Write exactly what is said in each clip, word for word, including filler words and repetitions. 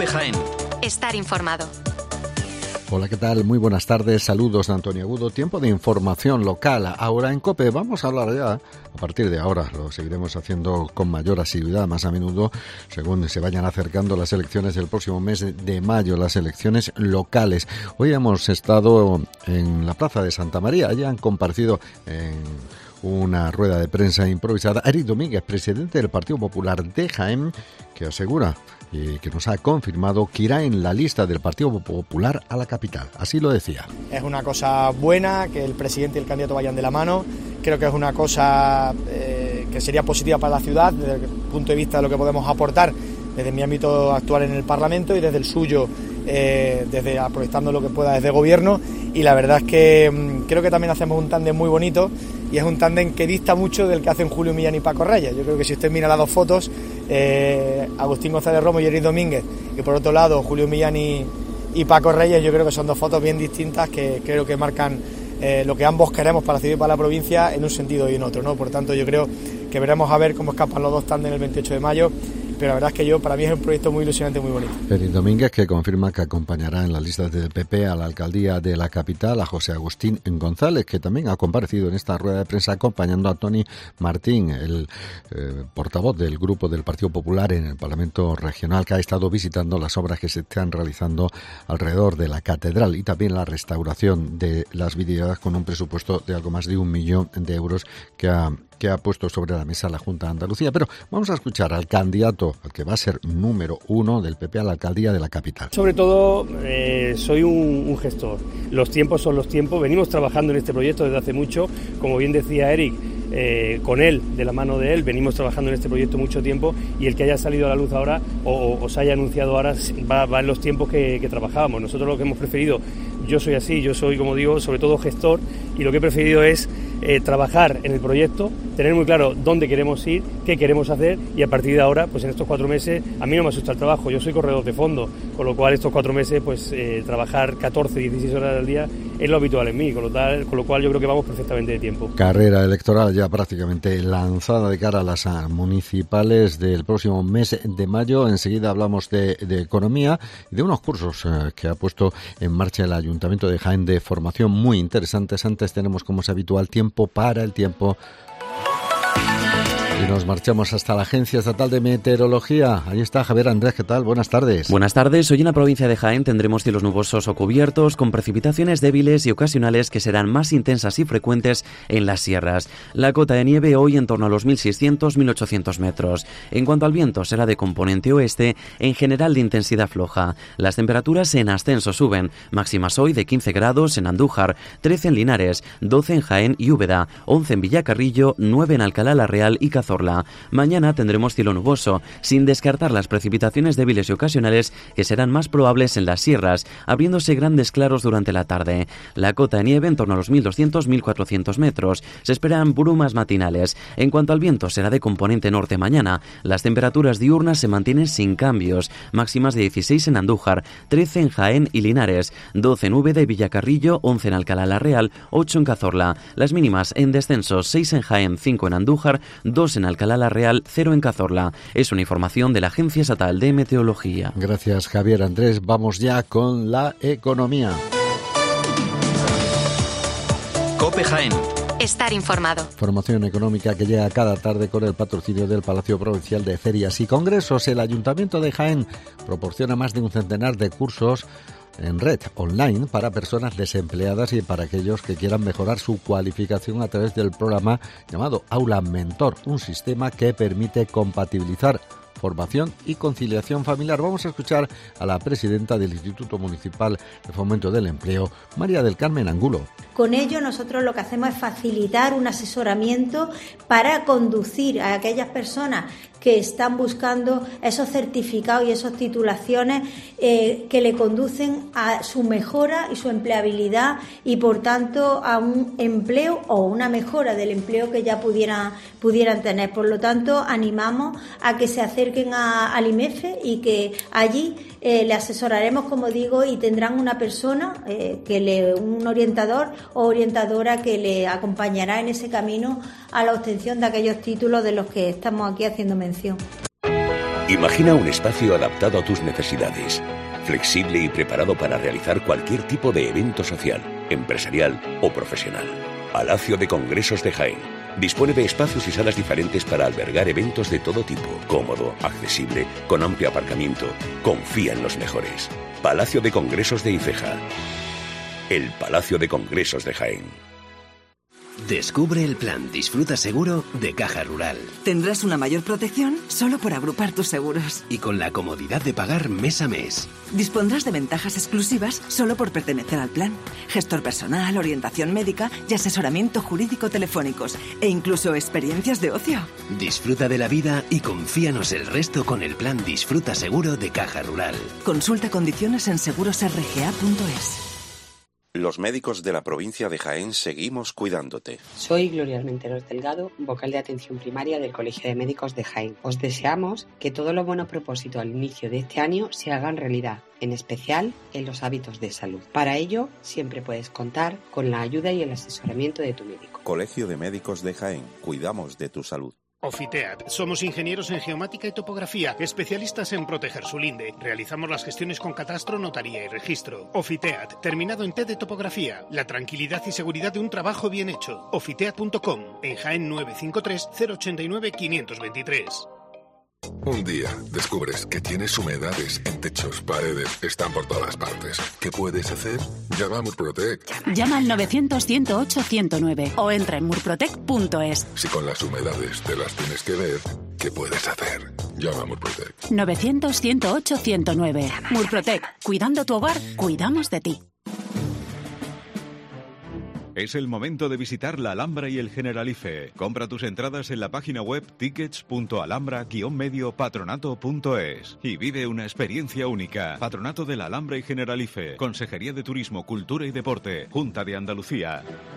COPE Jaén. Estar informado. Hola, ¿qué tal? Muy buenas tardes, saludos de Antonio Agudo, tiempo de información local. Ahora en COPE vamos a hablar ya, a partir de ahora, lo seguiremos haciendo con mayor asiduidad, más a menudo, según se vayan acercando las elecciones del próximo mes de mayo, las elecciones locales. Hoy hemos estado en la Plaza de Santa María, allí han comparecido en una rueda de prensa improvisada Eric Domínguez, presidente del Partido Popular de Jaén, que asegura y que nos ha confirmado que irá en la lista del Partido Popular a la capital. Así lo decía. Es una cosa buena que el presidente y el candidato vayan de la mano. Creo que es una cosa eh, que sería positiva para la ciudad desde el punto de vista de lo que podemos aportar desde mi ámbito actual en el Parlamento y desde el suyo, eh, desde proyectando lo que pueda desde gobierno. Y la verdad es que mmm, creo que también hacemos un tándem muy bonito y es un tándem que dista mucho del que hacen Julio Millán y Paco Reyes. Yo creo que si usted mira las dos fotos, eh, Agustín González Romo y Eric Domínguez, y por otro lado Julio Millán y, y Paco Reyes, yo creo que son dos fotos bien distintas que creo que marcan eh, lo que ambos queremos para la ciudad y para la provincia en un sentido y en otro, ¿no? Por tanto, yo creo que veremos a ver cómo escapan los dos tándem el veintiocho de mayo. Pero la verdad es que yo, para mí es un proyecto muy ilusionante, muy bonito. Eric Domínguez, que confirma que acompañará en las listas del P P a la alcaldía de la capital a José Agustín González, que también ha comparecido en esta rueda de prensa acompañando a Toni Martín, el eh, portavoz del Grupo del Partido Popular en el Parlamento Regional, que ha estado visitando las obras que se están realizando alrededor de la catedral y también la restauración de las vidrieras con un presupuesto de algo más de un millón de euros que ha que ha puesto sobre la mesa la Junta de Andalucía. Pero vamos a escuchar al candidato, al que va a ser número uno del P P a la alcaldía de la capital. Sobre todo, eh, soy un, un gestor. Los tiempos son los tiempos. Venimos trabajando en este proyecto desde hace mucho. Como bien decía Eric, eh, con él, de la mano de él, venimos trabajando en este proyecto mucho tiempo y el que haya salido a la luz ahora o, o se haya anunciado ahora va, va en los tiempos que, que trabajábamos. Nosotros lo que hemos preferido, yo soy así, yo soy, como digo, sobre todo gestor, y lo que he preferido es eh, trabajar en el proyecto, tener muy claro dónde queremos ir, qué queremos hacer, y a partir de ahora, pues en estos cuatro meses, a mí no me asusta el trabajo, yo soy corredor de fondo, con lo cual estos cuatro meses, pues eh, trabajar catorce, dieciséis horas al día es lo habitual en mí, con lo, tal, con lo cual yo creo que vamos perfectamente de tiempo. Carrera electoral ya prácticamente lanzada de cara a las municipales del próximo mes de mayo. Enseguida hablamos de, de economía y de unos cursos eh, que ha puesto en marcha el Ayuntamiento de Jaén de formación muy interesantes. Antes tenemos, como es habitual, tiempo para el tiempo. Y nos marchamos hasta la Agencia Estatal de Meteorología. Ahí está Javier Andrés, ¿qué tal? Buenas tardes. Buenas tardes. Hoy en la provincia de Jaén tendremos cielos nubosos o cubiertos, con precipitaciones débiles y ocasionales que serán más intensas y frecuentes en las sierras. La cota de nieve hoy en torno a los mil seiscientos a mil ochocientos metros. En cuanto al viento, será de componente oeste, en general de intensidad floja. Las temperaturas en ascenso suben. Máximas hoy de quince grados en Andújar, trece en Linares, doce en Jaén y Úbeda, once en Villacarrillo, nueve en Alcalá la Real y Cazorla. Mañana tendremos cielo nuboso, sin descartar las precipitaciones débiles y ocasionales que serán más probables en las sierras, abriéndose grandes claros durante la tarde. La cota de nieve en torno a los mil doscientos a mil cuatrocientos metros. Se esperan brumas matinales. En cuanto al viento, será de componente norte mañana. Las temperaturas diurnas se mantienen sin cambios. Máximas de dieciséis en Andújar, trece en Jaén y Linares, doce en Úbeda y Villacarrillo, once en Alcalá la Real, ocho en Cazorla. Las mínimas en descenso, seis en Jaén, cinco en Andújar, dos en Alcalá la Real, cero en Cazorla. Es una información de la Agencia Estatal de Meteorología. Gracias, Javier Andrés. Vamos ya con la economía. COPE Jaén. Estar informado. Formación económica que llega cada tarde con el patrocinio del Palacio Provincial de Ferias y Congresos. El Ayuntamiento de Jaén proporciona más de un centenar de cursos en red online para personas desempleadas y para aquellos que quieran mejorar su cualificación a través del programa llamado Aula Mentor, un sistema que permite compatibilizar formación y conciliación familiar. Vamos a escuchar a la presidenta del Instituto Municipal de Fomento del Empleo, María del Carmen Angulo. Con ello nosotros lo que hacemos es facilitar un asesoramiento para conducir a aquellas personas que están buscando esos certificados y esas titulaciones eh, que le conducen a su mejora y su empleabilidad y por tanto a un empleo o una mejora del empleo que ya pudieran, pudieran tener. Por lo tanto, animamos a que se acerquen a, al I M E F y que allí eh, le asesoraremos, como digo, y tendrán una persona, eh, que le, un orientador o orientadora que le acompañará en ese camino a la obtención de aquellos títulos de los que estamos aquí haciendo mención. Imagina un espacio adaptado a tus necesidades, flexible y preparado para realizar cualquier tipo de evento social, empresarial o profesional. Palacio de Congresos de Jaén. Dispone de espacios y salas diferentes para albergar eventos de todo tipo. Cómodo, accesible, con amplio aparcamiento. Confía en los mejores. Palacio de Congresos de Ifeja. El Palacio de Congresos de Jaén. Descubre el plan Disfruta Seguro de Caja Rural. Tendrás una mayor protección solo por agrupar tus seguros. Y con la comodidad de pagar mes a mes. Dispondrás de ventajas exclusivas solo por pertenecer al plan. Gestor personal, orientación médica y asesoramiento jurídico telefónicos. E incluso experiencias de ocio. Disfruta de la vida y confíanos el resto con el plan Disfruta Seguro de Caja Rural. Consulta condiciones en seguros r g a punto es. Los médicos de la provincia de Jaén seguimos cuidándote. Soy Gloria Armenteros Delgado, vocal de atención primaria del Colegio de Médicos de Jaén. Os deseamos que todos los buenos propósitos al inicio de este año se hagan realidad, en especial en los hábitos de salud. Para ello, siempre puedes contar con la ayuda y el asesoramiento de tu médico. Colegio de Médicos de Jaén, cuidamos de tu salud. Ofiteat. Somos ingenieros en geomática y topografía, especialistas en proteger su linde. Realizamos las gestiones con catastro, notaría y registro. Ofiteat, terminado en T de topografía. La tranquilidad y seguridad de un trabajo bien hecho. Ofiteat punto com, en Jaén nueve cinco tres cero ocho nueve cinco dos tres. Un día descubres que tienes humedades en techos, paredes, están por todas partes. ¿Qué puedes hacer? Llama a Murprotec. Llama al novecientos, ciento ocho, ciento nueve o entra en murprotec punto es. Si con las humedades te las tienes que ver, ¿qué puedes hacer? Llama a Murprotec. novecientos, ciento ocho, ciento nueve. Murprotec. Cuidando tu hogar, cuidamos de ti. Es el momento de visitar la Alhambra y el Generalife. Compra tus entradas en la página web tickets punto alhambra guion medio patronato punto es y vive una experiencia única. Patronato de la Alhambra y Generalife. Consejería de Turismo, Cultura y Deporte. Junta de Andalucía.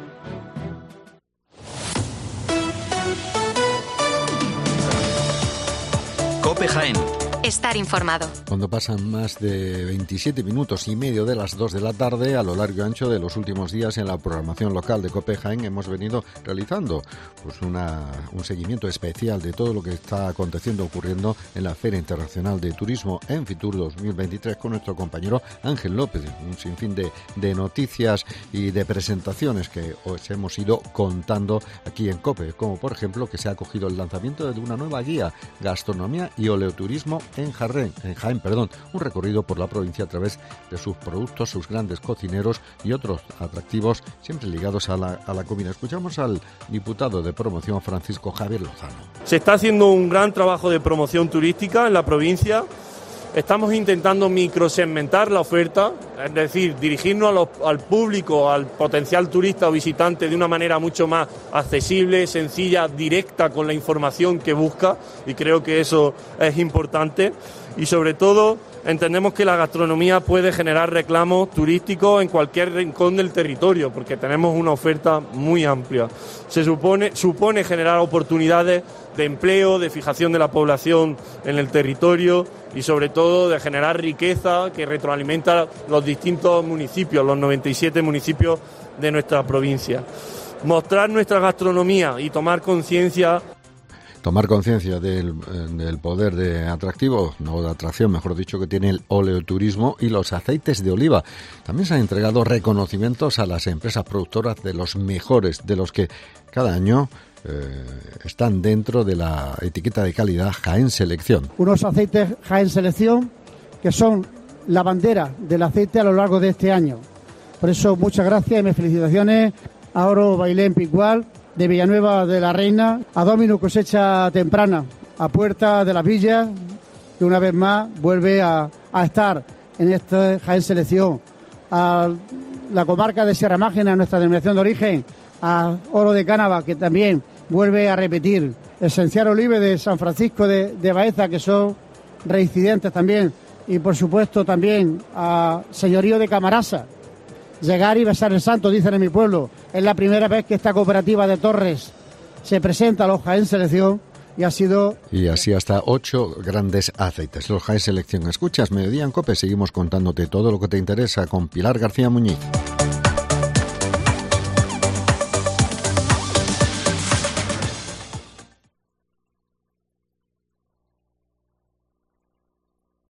COPE Jaén. Estar informado. Cuando pasan más de veintisiete minutos y medio de las dos de la tarde, a lo largo y ancho de los últimos días en la programación local de COPE Jaén hemos venido realizando pues una, un seguimiento especial de todo lo que está aconteciendo, ocurriendo en la Feria Internacional de Turismo en Fitur dos mil veintitrés con nuestro compañero Ángel López. Un sinfín de, de noticias y de presentaciones que os hemos ido contando aquí en COPE, como por ejemplo que se ha acogido el lanzamiento de una nueva guía, Gastronomía y Oleoturismo en Jaén, en Jaén, perdón, un recorrido por la provincia a través de sus productos, sus grandes cocineros y otros atractivos siempre ligados a la, a la comida. Escuchamos al diputado de promoción Francisco Javier Lozano. Se está haciendo un gran trabajo de promoción turística en la provincia. Estamos intentando microsegmentar la oferta, es decir, dirigirnos a los, al público, al potencial turista o visitante de una manera mucho más accesible, sencilla, directa con la información que busca, y creo que eso es importante. Y sobre todo entendemos que la gastronomía puede generar reclamos turísticos en cualquier rincón del territorio, porque tenemos una oferta muy amplia. Se supone, supone generar oportunidades de empleo, de fijación de la población en el territorio y sobre todo de generar riqueza que retroalimenta los distintos municipios, los noventa y siete municipios de nuestra provincia. Mostrar nuestra gastronomía y tomar conciencia Tomar conciencia del, del poder de atractivo, no de atracción, mejor dicho, que tiene el oleoturismo y los aceites de oliva. También se han entregado reconocimientos a las empresas productoras de los mejores, de los que cada año eh, están dentro de la etiqueta de calidad Jaén Selección. Unos aceites Jaén Selección que son la bandera del aceite a lo largo de este año. Por eso, muchas gracias y mis felicitaciones a Oro Bailén Picual, de Villanueva de la Reina, a Domino Cosecha Temprana, a Puerta de las Villas, que una vez más vuelve a, a estar en esta Jaén Selección, a la comarca de Sierra Mágina, nuestra denominación de origen, a Oro de Cánava, que también vuelve a repetir, Esencial Olive de San Francisco de, de Baeza, que son reincidentes también, y por supuesto también a Señorío de Camarasa. Llegar y besar el santo, dicen en mi pueblo. Es la primera vez que esta cooperativa de Torres se presenta a los Jaén Selección y ha sido... Y así hasta ocho grandes aceites. Los Jaén Selección. Escuchas Mediodía en COPE. Seguimos contándote todo lo que te interesa con Pilar García Muñiz.